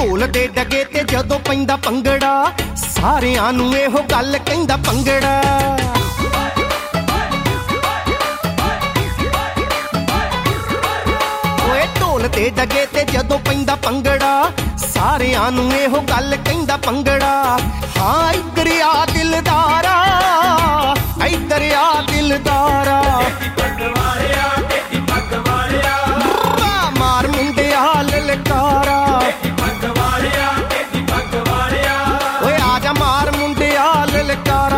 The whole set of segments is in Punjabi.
ਢੋਲ ਦੇ ਡਗੇ ਤੇ ਜਦੋਂ ਪੈਂਦਾ ਭੰਗੜਾ, ਸਾਰਿਆਂ ਨੂੰ ਇਹੋ ਗੱਲ ਕਹਿੰਦਾ ਭੰਗੜਾ। ਓਏ ਢੋਲ ਦੇ ਡਗੇ ਤੇ ਜਦੋਂ ਪੈਂਦਾ ਭੰਗੜਾ, ਸਾਰਿਆਂ ਨੂੰ ਇਹੋ ਗੱਲ ਕਹਿੰਦਾ ਭੰਗੜਾ। ਹਾਂ ਇੱਧਰ ਆ ਦਿਲਦਾਰਾ, ਇੱਧਰ ਆ ਦਿਲਦਾਰਾ, ਮਾਰ ਮੁੰਡਿਆ ਲਲਕਾਰਾ। ਓਏ ਆ ਜਾ ਮਾਰ ਮੁੰਡਿਆ ਲਲਕਾਰਾ।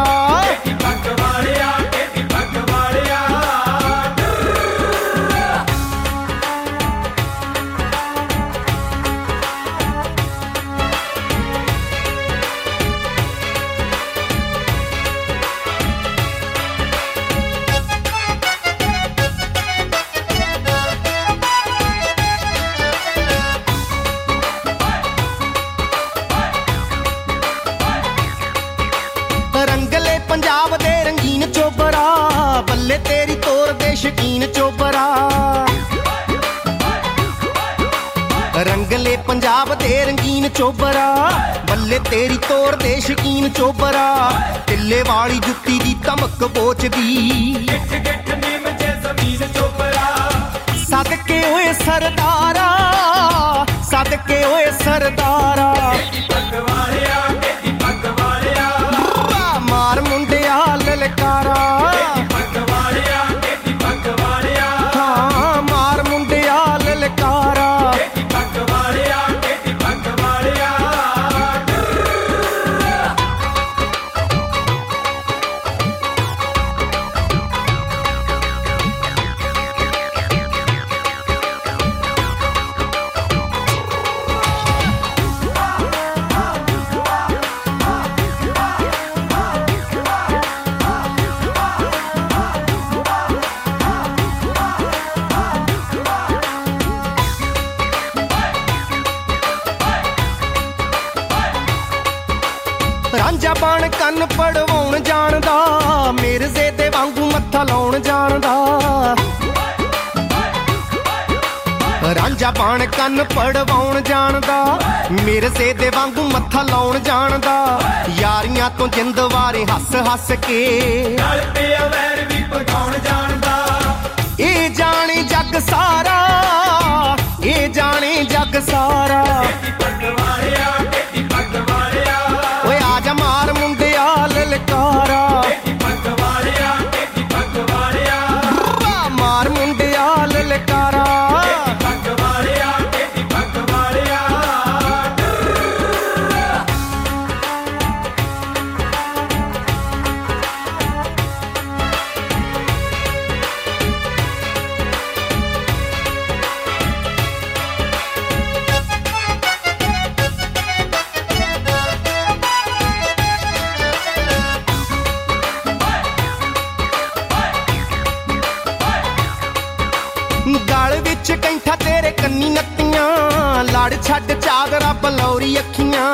ਰੰਗਲੇ ਪੰਜਾਬ ਦੇ ਰੰਗੀਨ ਚੋਬਰਾ, ਬੱਲੇ ਤੇਰੀ ਤੋਰ ਦੇ ਸ਼ਕੀਨ ਚੋਬਰਾ। ਰੰਗਲੇ ਪੰਜਾਬ ਦੇ ਰੰਗੀਨ ਚੋਬਰਾ, ਬੱਲੇ ਤੇਰੀ ਤੋਰ ਦੇ ਸ਼ਕੀਨ ਚੋਬਰਾ। ਟਿੱਲੇ ਵਾਲੀ ਜੁੱਤੀ ਦੀ ਧਮਕ ਪੋਚਦੀ, ਸਦਕੇ ਓਏ ਸਰਦਾਰਾ, ਸਦਕੇ ਓਏ ਸਰਦਾਰਾ। ਮਾਰ ਮੁੰਡਿਆ ਲਲਕਾਰਾ, ਹਾਂ ਮਾਰ ਮੁੰਡਿਆ ਲਲਕਾਰਾ। ਰਾਂਝਾ ਬਣ ਕੰਨ ਪੜਵਾਉਣ ਜਾਣਦਾ, ਮਿਰਜ਼ੇ ਦੇ ਵਾਂਗੂ ਮੱਥਾ ਲਾਉਣ ਜਾਣਦਾ। ਰਾਂਝਾ ਬਣ ਕੰਨ ਪੜਵਾਉਣ ਜਾਣਦਾ, ਮਿਰਜ਼ੇ ਦੇ ਵਾਂਗੂ ਮੱਥਾ ਲਾਉਣ ਜਾਣਦਾ। ਯਾਰੀਆਂ ਤੋਂ ਜਿੰਦ ਵਾਰੇ ਹੱਸ ਹੱਸ ਕੇ ਨਾਲ ਪਿਆ ਵੈਰ ਵੀ ਪਗਾਉਣ ਜਾਣਦਾ। ਇਹ ਜਾਣੇ ਜੱਗ ਸਾਰਾ, ਇਹ ਜਾਣੇ ਜੱਗ ਸਾਰਾ। ਓਏ ਆ ਜਾ ਮਾਰ ਮੁੰਡਿਆ ਲਲਕਾਰਾ, ਮਾਰ ਮੁੰਡਿਆ ਲਲਕਾਰਾ। ਗਲ ਵਿੱਚ ਕੈਂਠਾ ਤੇਰੇ ਕੰਨੀ ਨੱਤੀਆਂ, ਲੜ ਛੱਡ ਚਾਦਰਾ ਬਲੌਰੀ ਅੱਖੀਆਂ।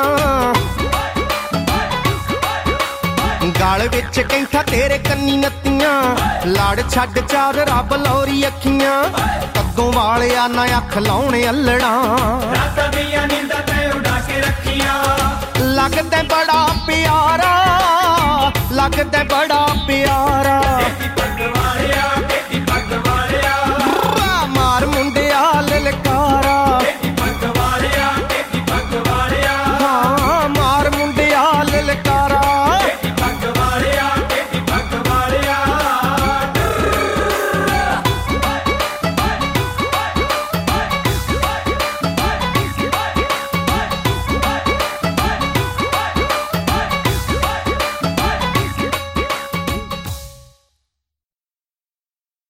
ਗਲ ਵਿੱਚ ਕੈਂਠਾ ਤੇਰੇ ਕੰਨੀ ਨੱਤੀਆਂ, ਲੜ ਛੱਡ ਚਾਦਰਾ ਬਲੌਰੀ ਅੱਖੀਆਂ। ਕੱਦੋਂ ਵਾਲਿਆ ਨਾ ਅੱਖ ਲਾਉਣੇ ਅੱਲੜਾਂ, ਰਾਤਾਂ ਦੀਆਂ ਨੀਂਦਾਂ ਤੈਂ ਉਡਾ ਕੇ ਰੱਖੀਆਂ। ਲੱਗਦਾ ਬੜਾ ਪਿਆਰਾ, ਲੱਗਦਾ ਬੜਾ ਪਿਆਰਾ।